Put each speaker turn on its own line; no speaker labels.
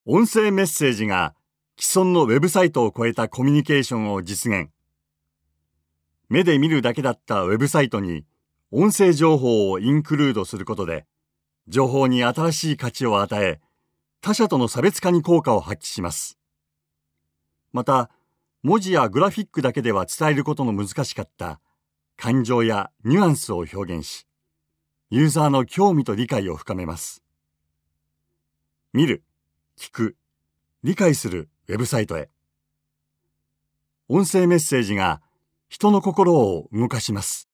音声メッセージが既存のウェブサイトを超えたコミュニケーションを実現。目で見るだけだったウェブサイトに音声情報をインクルードすることで、情報に新しい価値を与え、他社との差別化に効果を発揮します。また、文字やグラフィックだけでは伝えることの難しかった感情やニュアンスを表現し、ユーザーの興味と理解を深めます。見る、聞く、理解するウェブサイトへ。音声メッセージが人の心を動かします。